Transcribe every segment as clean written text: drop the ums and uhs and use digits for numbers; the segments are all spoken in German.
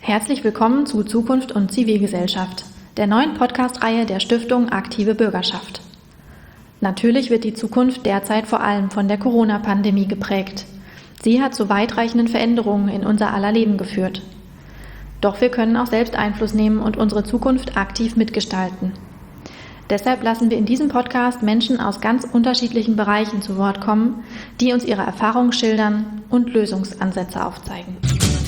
Herzlich willkommen zu Zukunft und Zivilgesellschaft, der neuen Podcast-Reihe der Stiftung Aktive Bürgerschaft. Natürlich wird die Zukunft derzeit vor allem von der Corona-Pandemie geprägt. Sie hat zu weitreichenden Veränderungen in unser aller Leben geführt. Doch wir können auch selbst Einfluss nehmen und unsere Zukunft aktiv mitgestalten. Deshalb lassen wir in diesem Podcast Menschen aus ganz unterschiedlichen Bereichen zu Wort kommen, die uns ihre Erfahrungen schildern und Lösungsansätze aufzeigen.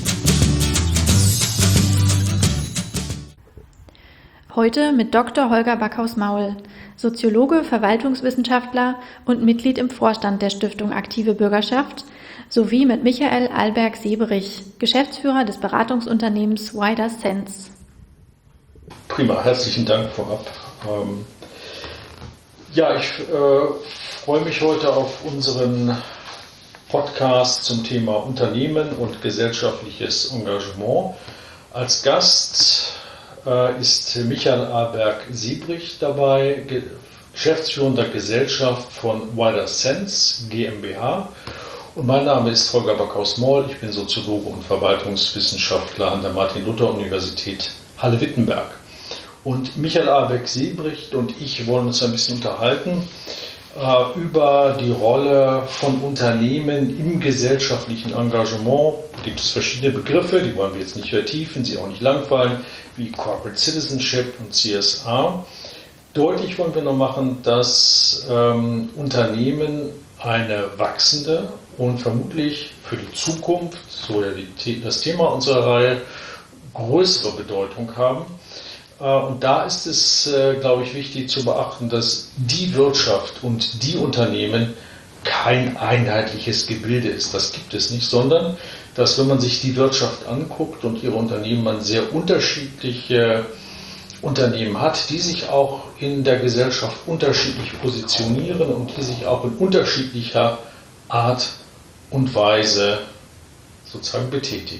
Heute mit Dr. Holger Backhaus-Maul, Soziologe, Verwaltungswissenschaftler und Mitglied im Vorstand der Stiftung Aktive Bürgerschaft, sowie mit Michael Alberg-Seberich, Geschäftsführer des Beratungsunternehmens Wider Sense. Prima, herzlichen Dank vorab. Ich freue mich heute auf unseren Podcast zum Thema Unternehmen und gesellschaftliches Engagement. Als Gast ist Michael Alberg-Seberich dabei, geschäftsführender Gesellschaft von Wider Sense GmbH. Und mein Name ist Holger Backhaus-Maul, ich bin Soziologe und Verwaltungswissenschaftler an der Martin-Luther-Universität Halle-Wittenberg. Und Michael Alberg-Seberich und ich wollen uns ein bisschen unterhalten über die Rolle von Unternehmen im gesellschaftlichen Engagement. Da gibt es verschiedene Begriffe, die wollen wir jetzt nicht vertiefen, sie auch nicht langweilen, wie Corporate Citizenship und CSR. Deutlich wollen wir noch machen, dass Unternehmen eine wachsende und vermutlich für die Zukunft, so das Thema unserer Reihe, größere Bedeutung haben. Und da ist es, glaube ich, wichtig zu beachten, dass die Wirtschaft und die Unternehmen kein einheitliches Gebilde ist. Das gibt es nicht, sondern dass, wenn man sich die Wirtschaft anguckt und ihre Unternehmen, man sehr unterschiedliche Unternehmen hat, die sich auch in der Gesellschaft unterschiedlich positionieren und die sich auch in unterschiedlicher Art und Weise sozusagen betätigen.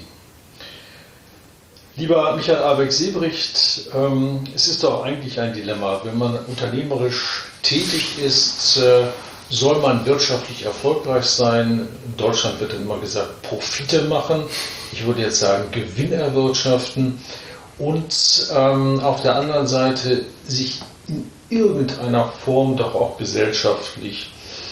Lieber Michael Alberg-Seberich, es ist doch eigentlich ein Dilemma. Wenn man unternehmerisch tätig ist, soll man wirtschaftlich erfolgreich sein. In Deutschland wird immer gesagt, Profite machen. Ich würde jetzt sagen, Gewinn erwirtschaften. Und auf der anderen Seite sich in irgendeiner Form doch auch gesellschaftlich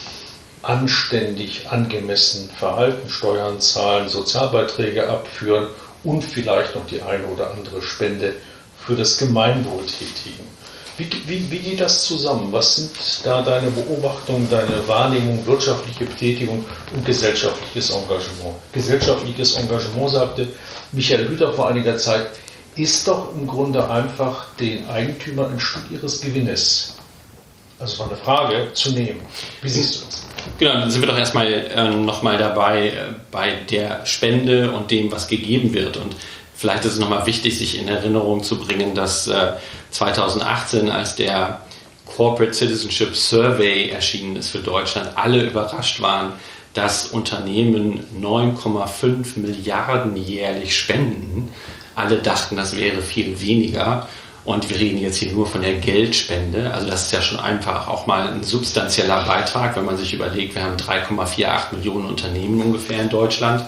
anständig, angemessen verhalten, Steuern zahlen, Sozialbeiträge abführen und vielleicht noch die eine oder andere Spende für das Gemeinwohl tätigen. Wie geht das zusammen? Was sind da deine Beobachtungen, deine Wahrnehmung, wirtschaftliche Betätigung und gesellschaftliches Engagement? Gesellschaftliches Engagement, sagte Michael Hüter vor einiger Zeit, ist doch im Grunde einfach den Eigentümern ein Stück ihres Gewinnes, also war eine Frage, zu nehmen. Wie siehst du das? Genau, dann sind wir doch erstmal nochmal dabei bei der Spende und dem, was gegeben wird. Und vielleicht ist es nochmal wichtig, sich in Erinnerung zu bringen, dass 2018, als der Corporate Citizenship Survey erschienen ist für Deutschland, alle überrascht waren, dass Unternehmen 9,5 Milliarden jährlich spenden. Alle dachten, das wäre viel weniger. Und wir reden jetzt hier nur von der Geldspende. Also das ist ja schon einfach auch mal ein substanzieller Beitrag, wenn man sich überlegt, wir haben 3,48 Millionen Unternehmen ungefähr in Deutschland.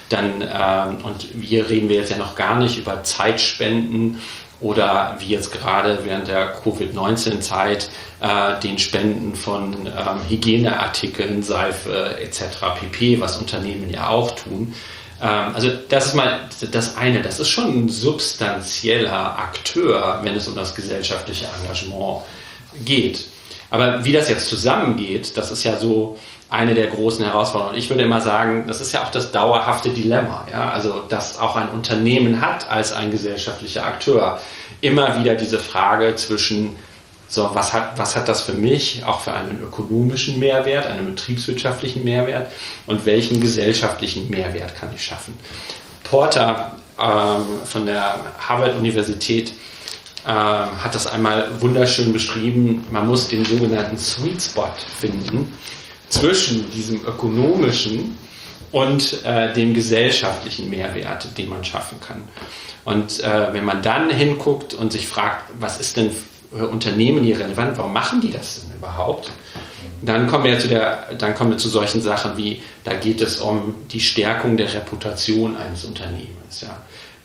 Und hier reden wir jetzt ja noch gar nicht über Zeitspenden oder wie jetzt gerade während der Covid-19-Zeit den Spenden von Hygieneartikeln, Seife etc. pp., was Unternehmen ja auch tun. Also das ist mal das eine, das ist schon ein substanzieller Akteur, wenn es um das gesellschaftliche Engagement geht. Aber wie das jetzt zusammengeht, das ist ja so eine der großen Herausforderungen. Ich würde immer sagen, das ist ja auch das dauerhafte Dilemma, ja? Also dass auch ein Unternehmen hat als ein gesellschaftlicher Akteur immer wieder diese Frage zwischen so, was hat das für mich, auch für einen ökonomischen Mehrwert, einen betriebswirtschaftlichen Mehrwert und welchen gesellschaftlichen Mehrwert kann ich schaffen? Porter von der Harvard-Universität hat das einmal wunderschön beschrieben. Man muss den sogenannten Sweet Spot finden zwischen diesem ökonomischen und dem gesellschaftlichen Mehrwert, den man schaffen kann. Und wenn man dann hinguckt und sich fragt, was ist denn Unternehmen hier relevant, warum machen die das denn überhaupt? Dann kommen wir zu solchen Sachen wie, da geht es um die Stärkung der Reputation eines Unternehmens. Ja.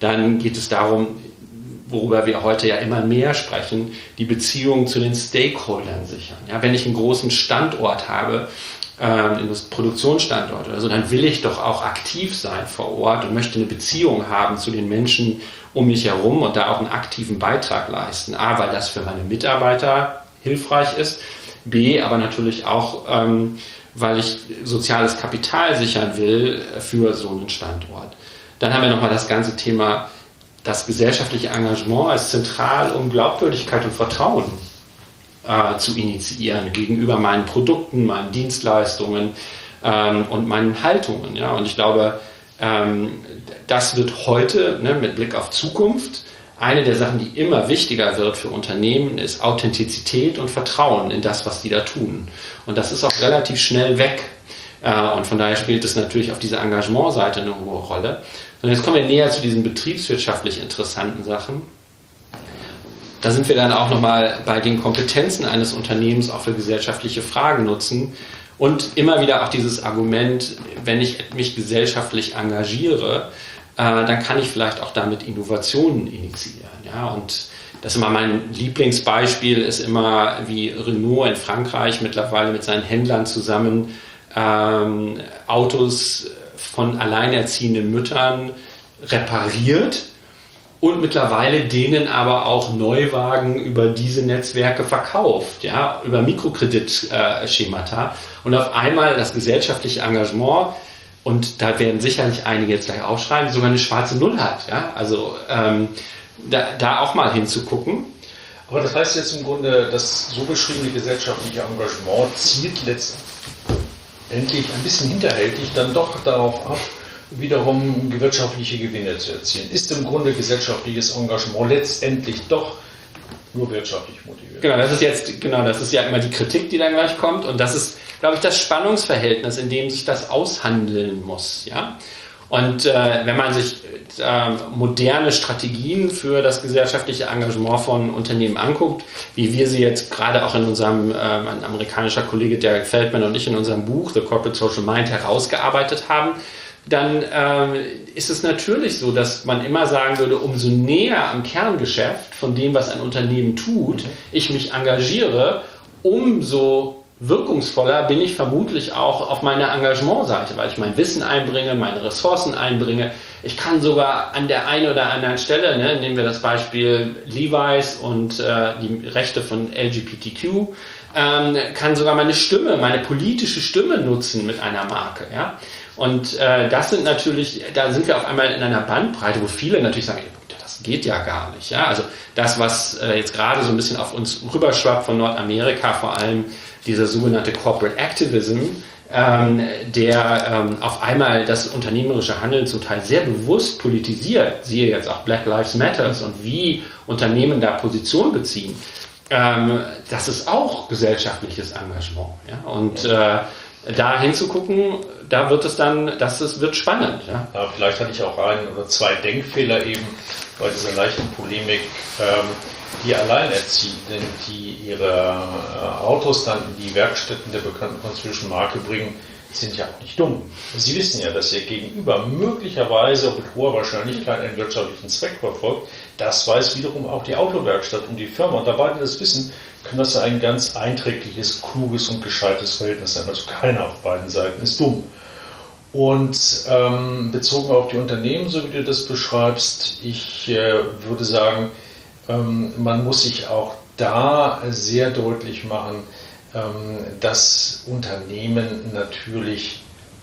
dann geht es darum, worüber wir heute ja immer mehr sprechen, die Beziehungen zu den Stakeholdern sichern. Ja, wenn ich einen großen Standort habe, einen Produktionsstandort oder so, dann will ich doch auch aktiv sein vor Ort und möchte eine Beziehung haben zu den Menschen um mich herum und da auch einen aktiven Beitrag leisten. A, weil das für meine Mitarbeiter hilfreich ist, B, aber natürlich auch, weil ich soziales Kapital sichern will für so einen Standort. Dann haben wir nochmal das ganze Thema, das gesellschaftliche Engagement als zentral, um Glaubwürdigkeit und Vertrauen zu initiieren gegenüber meinen Produkten, meinen Dienstleistungen und meinen Haltungen. Ja? Und ich glaube, das wird heute, mit Blick auf Zukunft, eine der Sachen, die immer wichtiger wird für Unternehmen, ist Authentizität und Vertrauen in das, was die da tun. Und das ist auch relativ schnell weg. Und von daher spielt es natürlich auf dieser Engagementseite eine hohe Rolle. Und jetzt kommen wir näher zu diesen betriebswirtschaftlich interessanten Sachen. Da sind wir dann auch nochmal bei den Kompetenzen eines Unternehmens auch für gesellschaftliche Fragen nutzen. Und immer wieder auch dieses Argument, wenn ich mich gesellschaftlich engagiere, dann kann ich vielleicht auch damit Innovationen initiieren. Ja? Und das ist immer mein Lieblingsbeispiel, ist immer, wie Renault in Frankreich mittlerweile mit seinen Händlern zusammen Autos von alleinerziehenden Müttern repariert und mittlerweile denen aber auch Neuwagen über diese Netzwerke verkauft, ja, über Mikrokreditschemata. Und auf einmal das gesellschaftliche Engagement, und da werden sicherlich einige jetzt gleich aufschreiben, sogar eine schwarze Null hat. Ja? Also da auch mal hinzugucken. Aber das heißt jetzt im Grunde, das so beschriebene gesellschaftliche Engagement zielt letztendlich ein bisschen hinterhältig dann doch darauf ab, wiederum wirtschaftliche Gewinne zu erzielen. Ist im Grunde gesellschaftliches Engagement letztendlich doch nur wirtschaftlich motiviert? Genau, das ist ja immer die Kritik, die dann gleich kommt. Und das ist, glaube ich, das Spannungsverhältnis, in dem sich das aushandeln muss. Ja? Und wenn man sich moderne Strategien für das gesellschaftliche Engagement von Unternehmen anguckt, wie wir sie jetzt gerade auch in unserem, ein amerikanischer Kollege Derek Feldman und ich in unserem Buch The Corporate Social Mind herausgearbeitet haben, dann ist es natürlich so, dass man immer sagen würde, umso näher am Kerngeschäft von dem, was ein Unternehmen tut, ich mich engagiere, umso wirkungsvoller bin ich vermutlich auch auf meiner Engagementseite, weil ich mein Wissen einbringe, meine Ressourcen einbringe. Ich kann sogar an der einen oder anderen Stelle, nehmen wir das Beispiel Levi's und die Rechte von LGBTQ, kann sogar meine Stimme, meine politische Stimme nutzen mit einer Marke. Ja? Und das sind natürlich, da sind wir auf einmal in einer Bandbreite, wo viele natürlich sagen, das geht ja gar nicht. Ja? Also das, was jetzt gerade so ein bisschen auf uns rüberschwappt von Nordamerika, vor allem dieser sogenannte Corporate Activism, der auf einmal das unternehmerische Handeln zum Teil sehr bewusst politisiert, siehe jetzt auch Black Lives Matter und wie Unternehmen da Position beziehen, das ist auch gesellschaftliches Engagement. Ja? Und da hinzugucken, da wird es dann, wird spannend. Ja? Ja, vielleicht hatte ich auch ein oder zwei Denkfehler eben bei dieser leichten Polemik. Die Alleinerziehenden, die ihre Autos dann in die Werkstätten der bekannten französischen Marke bringen, sind ja auch nicht dumm. Sie wissen ja, dass ihr Gegenüber möglicherweise mit hoher Wahrscheinlichkeit einen wirtschaftlichen Zweck verfolgt. Das weiß wiederum auch die Autowerkstatt und die Firma. Und da beide das wissen, kann das ein ganz einträgliches, kluges und gescheites Verhältnis sein. Also keiner auf beiden Seiten ist dumm. Und bezogen auf die Unternehmen, so wie du das beschreibst, ich würde sagen, man muss sich auch da sehr deutlich machen, dass Unternehmen natürlich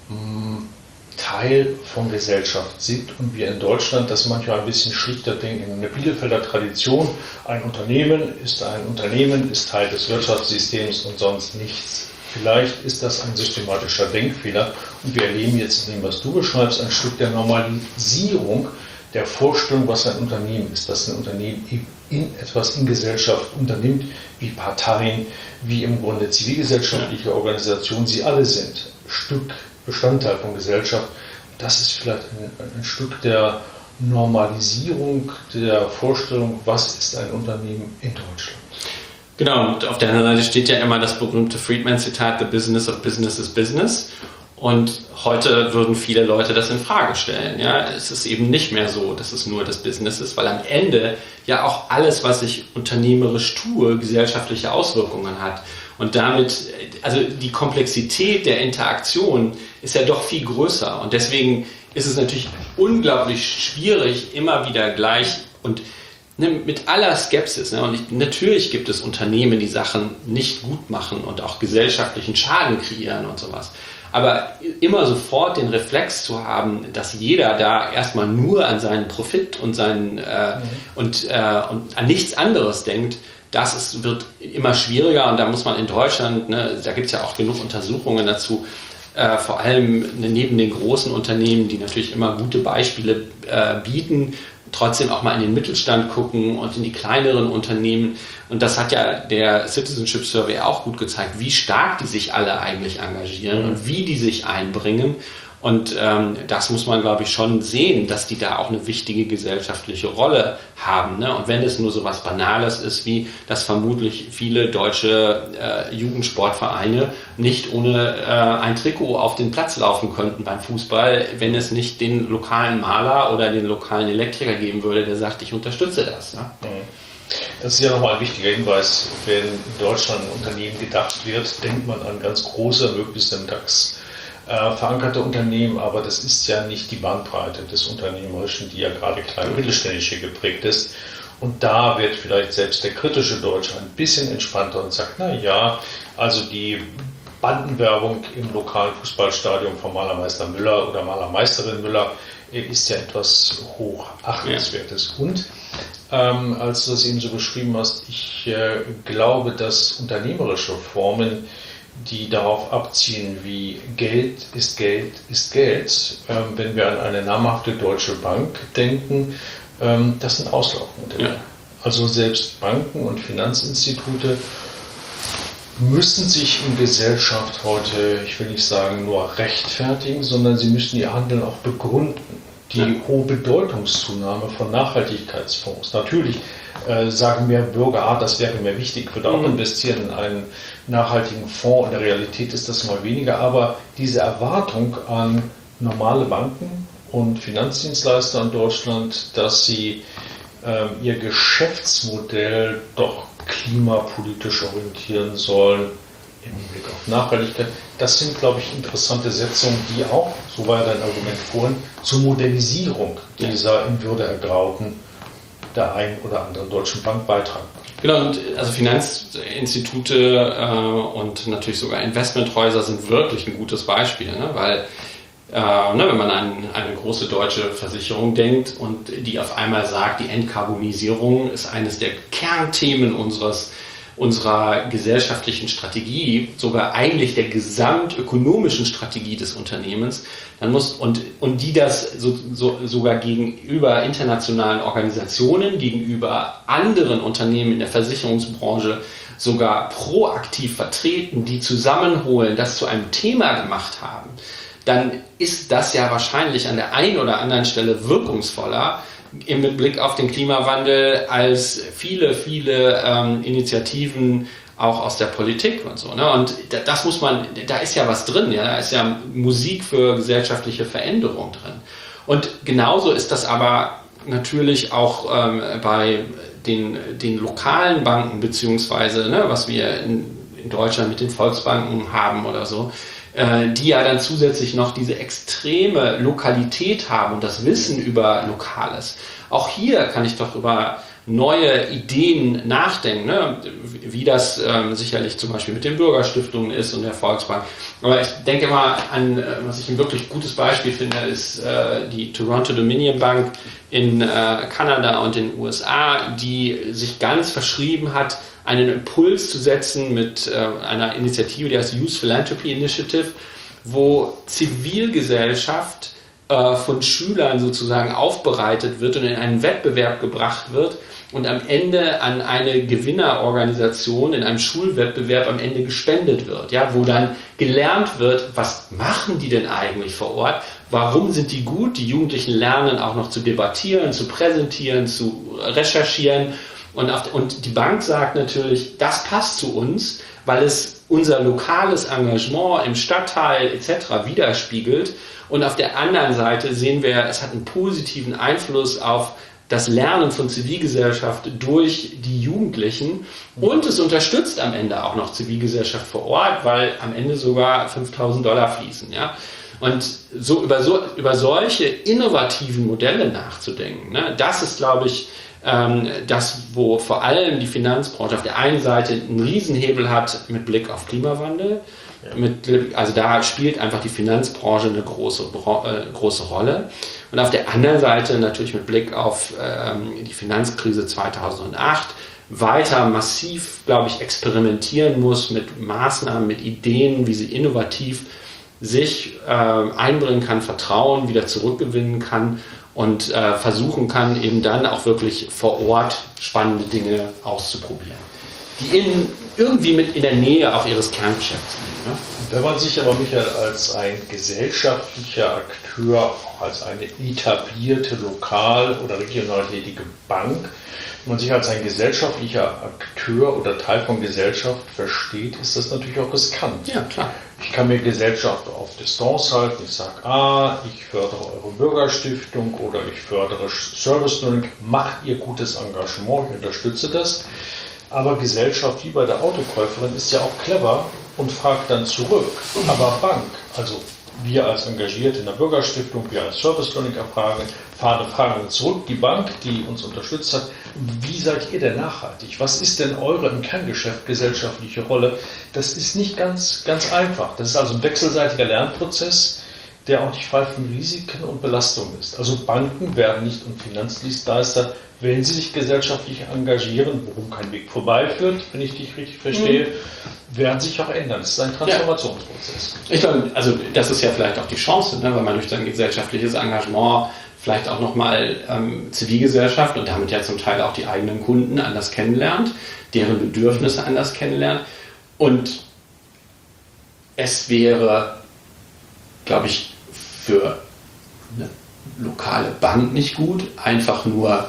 Teil von Gesellschaft sind und wir in Deutschland das manchmal ein bisschen schlichter denken. In der Bielefelder Tradition, ein Unternehmen, ist Teil des Wirtschaftssystems und sonst nichts. Vielleicht ist das ein systematischer Denkfehler und wir erleben jetzt in dem, was du beschreibst, ein Stück der Normalisierung der Vorstellung, was ein Unternehmen ist, dass ein Unternehmen etwas in Gesellschaft unternimmt, wie Parteien, wie im Grunde zivilgesellschaftliche Organisationen, sie alle sind Bestandteil von Gesellschaft. Das ist vielleicht ein Stück der Normalisierung der Vorstellung, was ist ein Unternehmen in Deutschland. Genau, und auf der anderen Seite steht ja immer das berühmte Friedman-Zitat, The business of business is business. Und heute würden viele Leute das in Frage stellen. Ja, es ist eben nicht mehr so, dass es nur das Business ist, weil am Ende ja auch alles, was ich unternehmerisch tue, gesellschaftliche Auswirkungen hat. Und damit, also die Komplexität der Interaktion ist ja doch viel größer. Und deswegen ist es natürlich unglaublich schwierig, immer wieder gleich und mit aller Skepsis. Und natürlich gibt es Unternehmen, die Sachen nicht gut machen und auch gesellschaftlichen Schaden kreieren und sowas. Aber immer sofort den Reflex zu haben, dass jeder da erstmal nur an seinen Profit und und an nichts anderes denkt, wird immer schwieriger. Und da muss man in Deutschland, da gibt es ja auch genug Untersuchungen dazu, vor allem neben den großen Unternehmen, die natürlich immer gute Beispiele bieten, trotzdem auch mal in den Mittelstand gucken und in die kleineren Unternehmen. Und das hat ja der Citizenship Survey auch gut gezeigt, wie stark die sich alle eigentlich engagieren und wie die sich einbringen. Und das muss man, glaube ich, schon sehen, dass die da auch eine wichtige gesellschaftliche Rolle haben. Ne? Und wenn es nur so was Banales ist, wie dass vermutlich viele deutsche Jugendsportvereine nicht ohne ein Trikot auf den Platz laufen könnten beim Fußball, wenn es nicht den lokalen Maler oder den lokalen Elektriker geben würde, der sagt, ich unterstütze das. Ne? Das ist ja nochmal ein wichtiger Hinweis. Wenn in Deutschland ein Unternehmen gedacht wird, denkt man an ganz große, möglichst im DAX verankerte Unternehmen, aber das ist ja nicht die Bandbreite des Unternehmerischen, die ja gerade klein- und mittelständisch geprägt ist. Und da wird vielleicht selbst der kritische Deutsche ein bisschen entspannter und sagt, na ja, also die Bandenwerbung im lokalen Fußballstadion von Malermeister Müller oder Malermeisterin Müller ist ja etwas Hochachtenswertes. Ja. Und als du das eben so beschrieben hast, ich glaube, dass unternehmerische Formen, die darauf abzielen, wie Geld ist Geld ist Geld. Wenn wir an eine namhafte deutsche Bank denken, das sind Auslaufmodelle. Ja. Also selbst Banken und Finanzinstitute müssen sich in Gesellschaft heute, ich will nicht sagen nur rechtfertigen, sondern sie müssen ihr Handeln auch begründen. Die hohe Bedeutungszunahme von Nachhaltigkeitsfonds. Natürlich sagen mehr Bürger, das wäre mir wichtig, ich würde auch investieren in einen nachhaltigen Fonds. In der Realität ist das mal weniger, aber diese Erwartung an normale Banken und Finanzdienstleister in Deutschland, dass sie ihr Geschäftsmodell doch klimapolitisch orientieren sollen, im Hinblick auf Nachhaltigkeit, das sind, glaube ich, interessante Setzungen, die auch, so war dein Argument vorhin, zur Modernisierung dieser in Würde ergrauten der einen oder anderen deutschen Bank beitragen. Genau, und also Finanzinstitute und natürlich sogar Investmenthäuser sind wirklich ein gutes Beispiel, ne? Weil wenn man an eine große deutsche Versicherung denkt und die auf einmal sagt, die Entkarbonisierung ist eines der Kernthemen unserer gesellschaftlichen Strategie, sogar eigentlich der gesamtökonomischen Strategie des Unternehmens, dann muss und die das sogar gegenüber internationalen Organisationen, gegenüber anderen Unternehmen in der Versicherungsbranche sogar proaktiv vertreten, die zusammenholen, das zu einem Thema gemacht haben, dann ist das ja wahrscheinlich an der einen oder anderen Stelle wirkungsvoller im Blick auf den Klimawandel als viele Initiativen auch aus der Politik und so. Ne? Und das muss man, da ist ja was drin, ja? Da ist ja Musik für gesellschaftliche Veränderung drin. Und genauso ist das aber natürlich auch bei den lokalen Banken, beziehungsweise was wir in Deutschland mit den Volksbanken haben oder so, die ja dann zusätzlich noch diese extreme Lokalität haben und das Wissen über Lokales. Auch hier kann ich doch über neue Ideen nachdenken, ne? Wie das sicherlich zum Beispiel mit den Bürgerstiftungen ist und der Volksbank. Aber ich denke mal an, was ich ein wirklich gutes Beispiel finde, ist die Toronto Dominion Bank in Kanada und den USA, die sich ganz verschrieben hat, einen Impuls zu setzen mit einer Initiative, die heißt Youth Philanthropy Initiative, wo Zivilgesellschaft von Schülern sozusagen aufbereitet wird und in einen Wettbewerb gebracht wird und am Ende an eine Gewinnerorganisation in einem Schulwettbewerb am Ende gespendet wird, ja, wo dann gelernt wird, was machen die denn eigentlich vor Ort, warum sind die gut, die Jugendlichen lernen auch noch zu debattieren, zu präsentieren, zu recherchieren. Und die Bank sagt natürlich, das passt zu uns, weil es unser lokales Engagement im Stadtteil etc. widerspiegelt. Und auf der anderen Seite sehen wir, es hat einen positiven Einfluss auf das Lernen von Zivilgesellschaft durch die Jugendlichen und es unterstützt am Ende auch noch Zivilgesellschaft vor Ort, weil am Ende sogar $5.000 fließen. Ja? Und über solche innovativen Modelle nachzudenken, ne, das ist, glaube ich, das, wo vor allem die Finanzbranche auf der einen Seite einen Riesenhebel hat mit Blick auf Klimawandel. Also da spielt einfach die Finanzbranche eine große Rolle. Und auf der anderen Seite natürlich mit Blick auf die Finanzkrise 2008 weiter massiv, glaube ich, experimentieren muss mit Maßnahmen, mit Ideen, wie sie innovativ sich einbringen kann, Vertrauen wieder zurückgewinnen kann und versuchen kann, eben dann auch wirklich vor Ort spannende Dinge auszuprobieren, die irgendwie mit in der Nähe auch ihres Kerngeschäfts liegen. Ne? Wenn man sich aber, Michael, als ein gesellschaftlicher Akteur, auch als eine etablierte, lokal oder regional tätige Bank, wenn man sich als ein gesellschaftlicher Akteur oder Teil von Gesellschaft versteht, ist das natürlich auch riskant. Ja, klar. Ich kann mir Gesellschaft auf Distanz halten. Ich sage, ich fördere eure Bürgerstiftung oder ich fördere Service Learning. Macht ihr gutes Engagement, ich unterstütze das. Aber Gesellschaft, wie bei der Autokäuferin, ist ja auch clever und fragt dann zurück. Aber Bank, also wir als Engagierte in der Bürgerstiftung, wir als Service Learning fragen zurück, die Bank, die uns unterstützt hat, wie seid ihr denn nachhaltig? Was ist denn eure im Kerngeschäft gesellschaftliche Rolle? Das ist nicht ganz einfach. Das ist also ein wechselseitiger Lernprozess, der auch nicht frei von Risiken und Belastungen ist. Also Banken werden nicht und Finanzdienstleister, wenn sie sich gesellschaftlich engagieren, worum kein Weg vorbeiführt, wenn ich dich richtig verstehe, werden sich auch ändern. Es ist ein Transformationsprozess. Ich glaube, also das ist ja vielleicht auch die Chance, ne, weil man durch sein gesellschaftliches Engagement vielleicht auch nochmal Zivilgesellschaft und damit ja zum Teil auch die eigenen Kunden anders kennenlernt, deren Bedürfnisse anders kennenlernt. Und es wäre, glaube ich, für eine lokale Bank nicht gut, einfach nur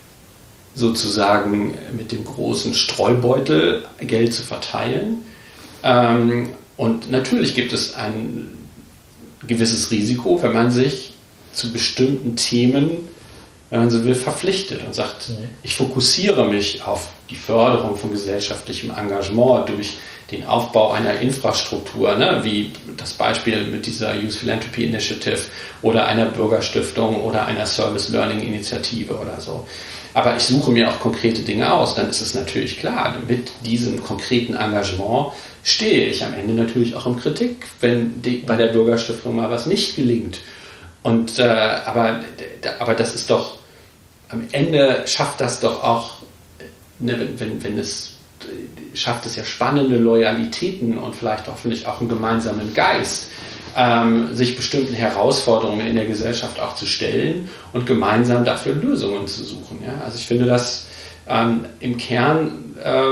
sozusagen mit dem großen Streubeutel Geld zu verteilen. Und natürlich gibt es ein gewisses Risiko, wenn man sich zu bestimmten Themen, wenn man so will, verpflichtet und sagt, ich fokussiere mich auf die Förderung von gesellschaftlichem Engagement durch den Aufbau einer Infrastruktur, ne, wie das Beispiel mit dieser Youth Philanthropy Initiative oder einer Bürgerstiftung oder einer Service Learning Initiative oder so. Aber ich suche mir auch konkrete Dinge aus, dann ist es natürlich klar, mit diesem konkreten Engagement stehe ich am Ende natürlich auch in Kritik, wenn bei der Bürgerstiftung mal was nicht gelingt. Und aber das ist doch, am Ende schafft das doch auch, ne, wenn es schafft es ja spannende Loyalitäten und vielleicht hoffentlich auch einen gemeinsamen Geist, sich bestimmten Herausforderungen in der Gesellschaft auch zu stellen und gemeinsam dafür Lösungen zu suchen. Ja? Also ich finde, dass im Kern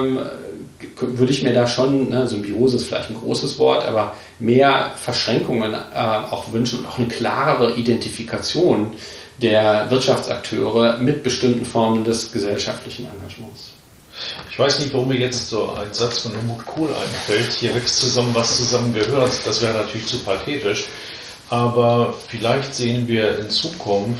würde ich mir da schon, ne, Symbiose ist vielleicht ein großes Wort, aber mehr Verschränkungen auch wünschen und auch eine klarere Identifikation der Wirtschaftsakteure mit bestimmten Formen des gesellschaftlichen Engagements. Ich weiß nicht, warum mir jetzt so ein Satz von Helmut Kohl einfällt. Hier wächst zusammen, was zusammen gehört. Das wäre natürlich zu pathetisch. Aber vielleicht sehen wir in Zukunft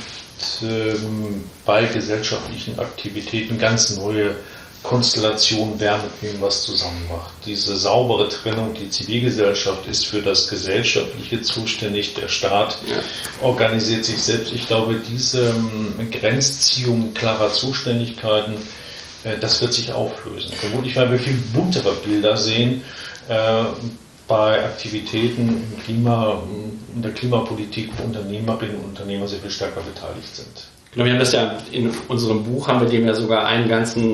bei gesellschaftlichen Aktivitäten ganz neue Konstellationen, wer mit wem was zusammen macht. Diese saubere Trennung, die Zivilgesellschaft ist für das Gesellschaftliche zuständig, der Staat organisiert sich selbst. Ich glaube, diese Grenzziehung klarer Zuständigkeiten, das wird sich auflösen. Vermutlich werden wir viel buntere Bilder sehen bei Aktivitäten im Klima, in der Klimapolitik, wo Unternehmerinnen und Unternehmer sehr viel stärker beteiligt sind. Genau, wir haben das ja in unserem Buch, haben wir dem ja sogar ein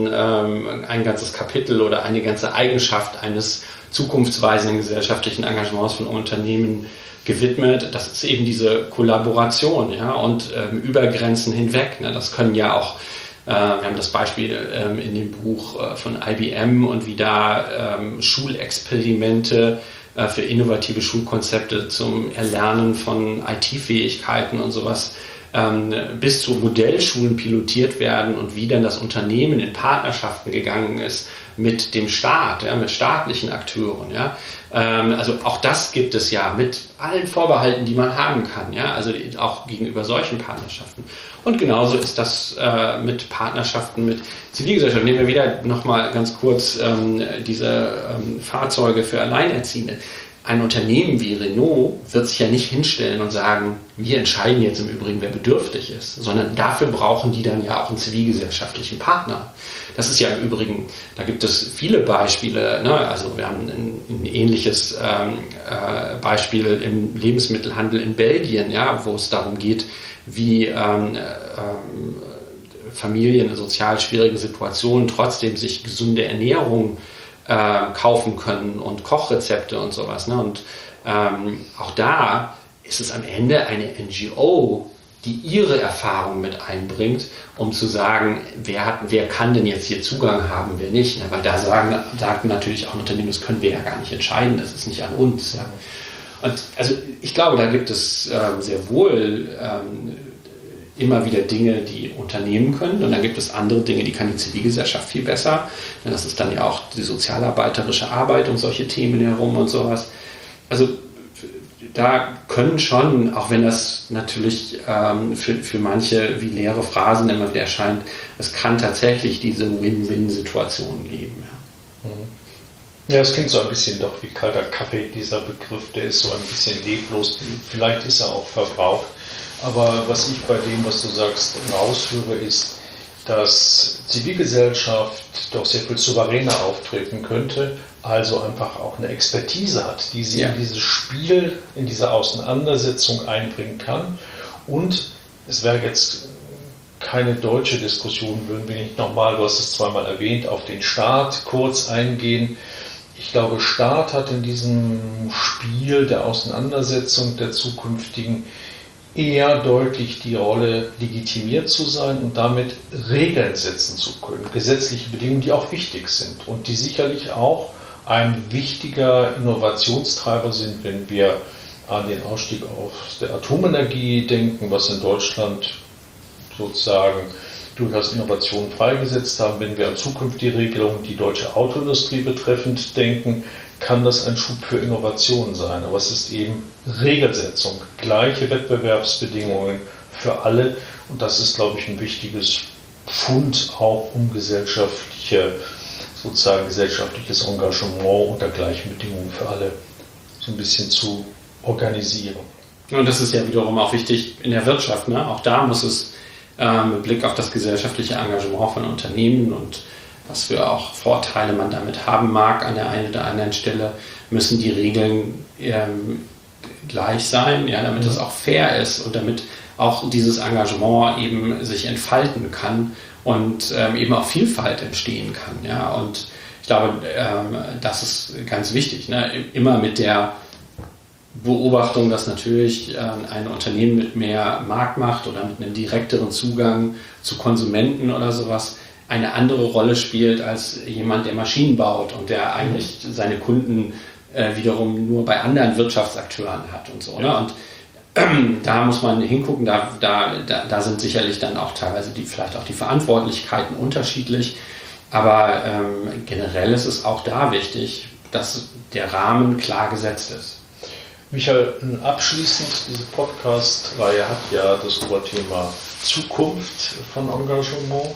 ganzes Kapitel oder eine ganze Eigenschaft eines zukunftsweisenden gesellschaftlichen Engagements von Unternehmen gewidmet. Das ist eben diese Kollaboration, ja, und über Grenzen hinweg. Ne, das können ja auch wir haben das Beispiel in dem Buch von IBM und wie da Schulexperimente für innovative Schulkonzepte zum Erlernen von IT-Fähigkeiten und sowas bis zu Modellschulen pilotiert werden und wie dann das Unternehmen in Partnerschaften gegangen ist mit dem Staat, mit staatlichen Akteuren. Also auch das gibt es ja mit allen Vorbehalten, die man haben kann, also auch gegenüber solchen Partnerschaften. Und genauso ist das mit Partnerschaften mit Zivilgesellschaft. Nehmen wir wieder nochmal ganz kurz diese Fahrzeuge für Alleinerziehende. Ein Unternehmen wie Renault wird sich ja nicht hinstellen und sagen, wir entscheiden jetzt im Übrigen, wer bedürftig ist, sondern dafür brauchen die dann ja auch einen zivilgesellschaftlichen Partner. Das ist ja im Übrigen, da gibt es viele Beispiele, also wir haben ein ähnliches Beispiel im Lebensmittelhandel in Belgien, wo es darum geht, wie Familien in sozial schwierigen Situationen trotzdem sich gesunde Ernährung kaufen können und Kochrezepte und sowas. Und auch da ist es am Ende eine NGO, die ihre Erfahrung mit einbringt, um zu sagen, wer kann denn jetzt hier Zugang haben, wer nicht. Weil da sagt natürlich auch ein Unternehmen, das können wir ja gar nicht entscheiden, das ist nicht an uns. Und also ich glaube, da gibt es sehr wohl immer wieder Dinge, die Unternehmen können, und dann gibt es andere Dinge, die kann die Zivilgesellschaft viel besser. Das ist dann ja auch die sozialarbeiterische Arbeit um solche Themen herum und sowas. Also da können schon, auch wenn das natürlich für manche wie leere Phrasen immer wieder erscheint, es kann tatsächlich diese Win-Win-Situation geben. Ja, es klingt so ein bisschen doch wie kalter Kaffee, dieser Begriff, der ist so ein bisschen leblos. Vielleicht ist er auch verbraucht. Aber was ich bei dem, was du sagst, raushöre, ist, dass Zivilgesellschaft doch sehr viel souveräner auftreten könnte, also einfach auch eine Expertise hat, die sie in dieses Spiel, in diese Auseinandersetzung einbringen kann. Und es wäre jetzt keine deutsche Diskussion, würden wir nicht nochmal, du hast es zweimal erwähnt, auf den Staat kurz eingehen. Ich glaube, Staat hat in diesem Spiel der Auseinandersetzung der zukünftigen eher deutlich die Rolle, legitimiert zu sein und damit Regeln setzen zu können, gesetzliche Bedingungen, die auch wichtig sind und die sicherlich auch ein wichtiger Innovationstreiber sind, wenn wir an den Ausstieg aus der Atomenergie denken, was in Deutschland sozusagen durchaus Innovationen freigesetzt haben. Wenn wir an zukünftige Regelungen, die deutsche Autoindustrie betreffend, denken, kann das ein Schub für Innovation sein. Aber es ist eben Regelsetzung, gleiche Wettbewerbsbedingungen für alle. Und das ist, glaube ich, ein wichtiges Pfund auch, um gesellschaftliches Engagement unter gleichen Bedingungen für alle so ein bisschen zu organisieren. Und das ist ja wiederum auch wichtig in der Wirtschaft. Auch da muss es mit Blick auf das gesellschaftliche Engagement von Unternehmen und was für auch Vorteile man damit haben mag an der einen oder anderen Stelle, müssen die Regeln gleich sein, damit es auch fair ist und damit auch dieses Engagement eben sich entfalten kann und eben auch Vielfalt entstehen kann. Und ich glaube, das ist ganz wichtig. Immer mit der Beobachtung, dass natürlich ein Unternehmen mit mehr Marktmacht oder mit einem direkteren Zugang zu Konsumenten oder sowas eine andere Rolle spielt als jemand, der Maschinen baut und der eigentlich seine Kunden wiederum nur bei anderen Wirtschaftsakteuren hat und so. Und da muss man hingucken, da sind sicherlich dann auch teilweise vielleicht auch die Verantwortlichkeiten unterschiedlich, aber generell ist es auch da wichtig, dass der Rahmen klar gesetzt ist. Michael, abschließend, diese Podcast-Reihe hat ja das Oberthema Zukunft von Engagement.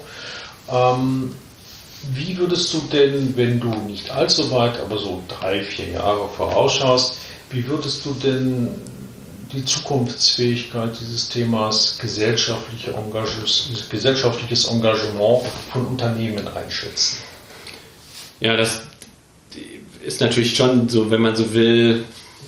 Wie würdest du denn, wenn du nicht allzu weit, aber so 3-4 Jahre vorausschaust, wie würdest du denn die Zukunftsfähigkeit dieses Themas gesellschaftliches Engagement von Unternehmen einschätzen? Ja, das ist natürlich schon so, wenn man so will,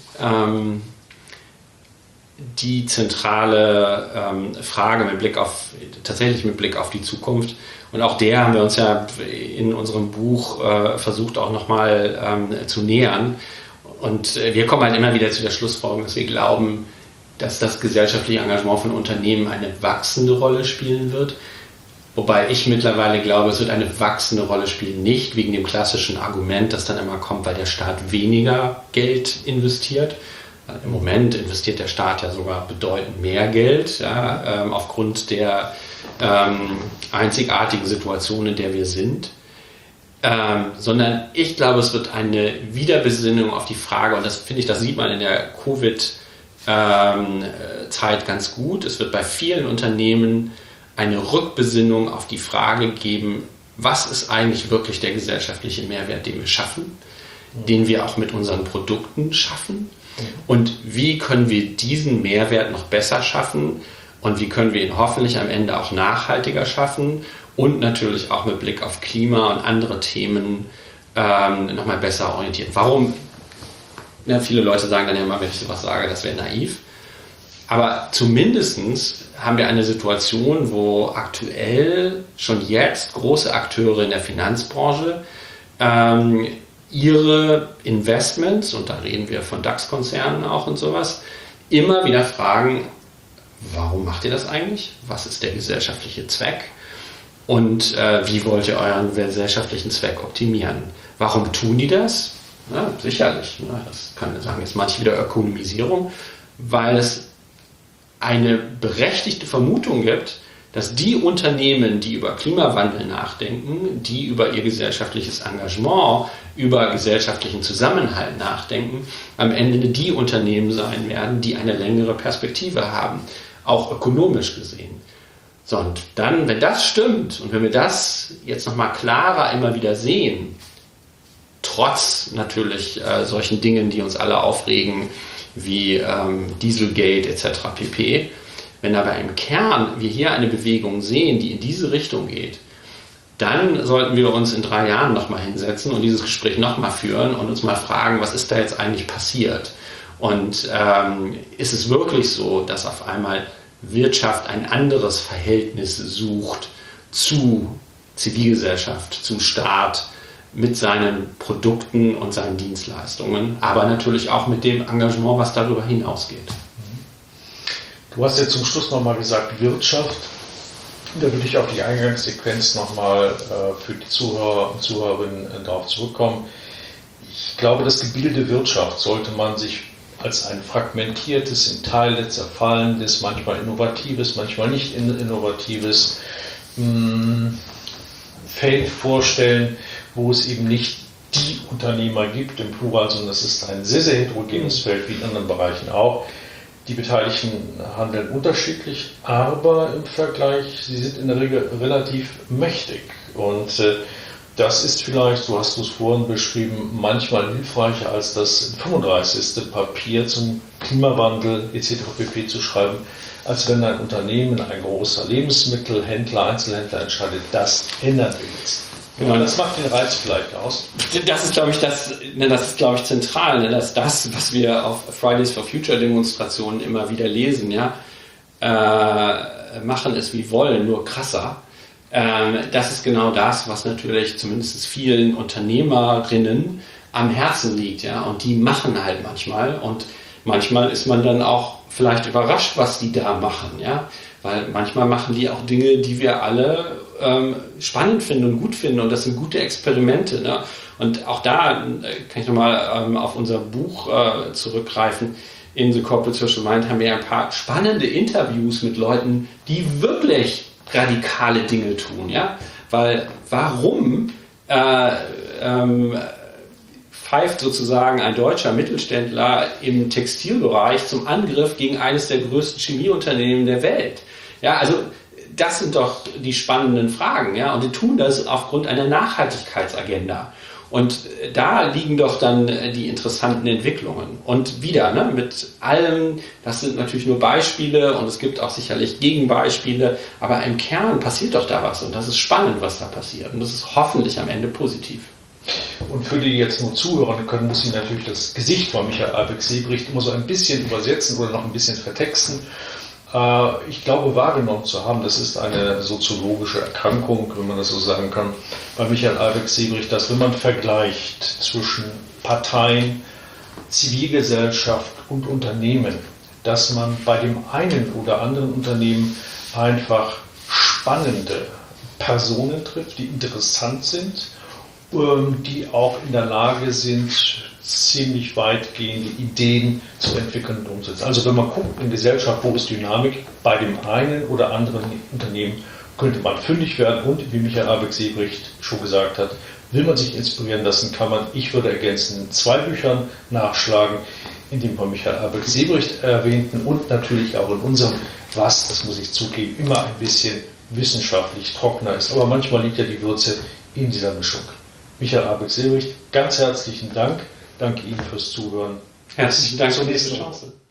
die zentrale Frage mit Blick auf die Zukunft. Und auch der haben wir uns ja in unserem Buch versucht auch nochmal zu nähern. Und wir kommen halt immer wieder zu der Schlussfolgerung, dass wir glauben, dass das gesellschaftliche Engagement von Unternehmen eine wachsende Rolle spielen wird. Wobei ich mittlerweile glaube, es wird eine wachsende Rolle spielen, nicht wegen dem klassischen Argument, das dann immer kommt, weil der Staat weniger Geld investiert, Im Moment investiert der Staat ja sogar bedeutend mehr Geld, ja, aufgrund der einzigartigen Situation, in der wir sind. Sondern ich glaube, es wird eine Wiederbesinnung auf die Frage, und das finde ich, das sieht man in der Covid-Zeit ganz gut. Es wird bei vielen Unternehmen eine Rückbesinnung auf die Frage geben, was ist eigentlich wirklich der gesellschaftliche Mehrwert, den wir schaffen, den wir auch mit unseren Produkten schaffen, und wie können wir diesen Mehrwert noch besser schaffen und wie können wir ihn hoffentlich am Ende auch nachhaltiger schaffen und natürlich auch mit Blick auf Klima und andere Themen nochmal besser orientieren. Warum? Ja, viele Leute sagen dann ja immer, wenn ich sowas sage, das wäre naiv. Aber zumindest haben wir eine Situation, wo aktuell schon jetzt große Akteure in der Finanzbranche ihre Investments, und da reden wir von DAX-Konzernen auch und sowas, immer wieder fragen, warum macht ihr das eigentlich? Was ist der gesellschaftliche Zweck? Und wie wollt ihr euren gesellschaftlichen Zweck optimieren? Warum tun die das? Ja, sicherlich, das kann man sagen, ist manchmal wieder Ökonomisierung, weil es eine berechtigte Vermutung gibt, dass die Unternehmen, die über Klimawandel nachdenken, die über ihr gesellschaftliches Engagement, über gesellschaftlichen Zusammenhalt nachdenken, am Ende die Unternehmen sein werden, die eine längere Perspektive haben, auch ökonomisch gesehen. So, und dann, wenn das stimmt und wenn wir das jetzt nochmal klarer immer wieder sehen, trotz natürlich solchen Dingen, die uns alle aufregen, wie Dieselgate etc. pp., wenn aber im Kern wir hier eine Bewegung sehen, die in diese Richtung geht, dann sollten wir uns in 3 Jahren nochmal hinsetzen und dieses Gespräch nochmal führen und uns mal fragen, was ist da jetzt eigentlich passiert? Und ist es wirklich so, dass auf einmal Wirtschaft ein anderes Verhältnis sucht zu Zivilgesellschaft, zum Staat, mit seinen Produkten und seinen Dienstleistungen, aber natürlich auch mit dem Engagement, was darüber hinausgeht. Du hast jetzt zum Schluss nochmal gesagt, Wirtschaft. Da würde ich auf die Eingangssequenz nochmal für die Zuhörer und Zuhörerinnen darauf zurückkommen. Ich glaube, das Gebilde Wirtschaft sollte man sich als ein fragmentiertes, in Teile zerfallendes, manchmal innovatives, manchmal nicht innovatives Feld vorstellen, wo es eben nicht die Unternehmer gibt im Plural, sondern es ist ein sehr, sehr heterogenes Feld, wie in anderen Bereichen auch. Die Beteiligten handeln unterschiedlich, aber im Vergleich, sie sind in der Regel relativ mächtig. Und das ist vielleicht, so hast du es vorhin beschrieben, manchmal hilfreicher als das 35. Papier zum Klimawandel etc. pp. Zu schreiben, als wenn ein Unternehmen, ein großer Lebensmittelhändler, Einzelhändler entscheidet, das ändern wir jetzt. Genau, das macht den Reiz vielleicht aus. Das ist, glaube ich, zentral, dass das, was wir auf Fridays for Future Demonstrationen immer wieder lesen, ja, machen es wie wollen, nur krasser. Das ist genau das, was natürlich zumindest vielen Unternehmerinnen am Herzen liegt, ja, und die machen halt manchmal, und manchmal ist man dann auch vielleicht überrascht, was die da machen, ja, weil manchmal machen die auch Dinge, die wir alle spannend finden und gut finden, und das sind gute Experimente, ne? Und auch da kann ich nochmal auf unser Buch zurückgreifen. In The Corporate Social Mind haben wir ein paar spannende Interviews mit Leuten, die wirklich radikale Dinge tun, ja, weil warum pfeift sozusagen ein deutscher Mittelständler im Textilbereich zum Angriff gegen eines der größten Chemieunternehmen der Welt? Ja, also das sind doch die spannenden Fragen, ja, und die tun das aufgrund einer Nachhaltigkeitsagenda. Und da liegen doch dann die interessanten Entwicklungen. Und wieder, ne, mit allem, das sind natürlich nur Beispiele und es gibt auch sicherlich Gegenbeispiele, aber im Kern passiert doch da was und das ist spannend, was da passiert. Und das ist hoffentlich am Ende positiv. Und für die, die jetzt nur zuhören können, muss ich natürlich das Gesicht von Michael Albeck-Sebricht immer so ein bisschen übersetzen oder noch ein bisschen vertexten. Ich glaube, wahrgenommen zu haben, das ist eine soziologische Erkrankung, wenn man das so sagen kann, bei Michael Albeck-Sebricht, dass wenn man vergleicht zwischen Parteien, Zivilgesellschaft und Unternehmen, dass man bei dem einen oder anderen Unternehmen einfach spannende Personen trifft, die interessant sind, die auch in der Lage sind, ziemlich weitgehende Ideen zu entwickeln und umsetzen. Also wenn man guckt in Gesellschaft, wo ist Dynamik, bei dem einen oder anderen Unternehmen könnte man fündig werden und, wie Michael Abeck-Sebricht schon gesagt hat, will man sich inspirieren lassen, kann man, ich würde ergänzen, in 2 Büchern nachschlagen, in dem von Michael Abeck-Sebricht erwähnten und natürlich auch in unserem, was, das muss ich zugeben, immer ein bisschen wissenschaftlich trockener ist. Aber manchmal liegt ja die Würze in dieser Mischung. Michael Abeck-Sebricht, ganz herzlichen Dank. Danke Ihnen fürs Zuhören. Herzlichen Dank zur für nächsten diese Chance. Chance.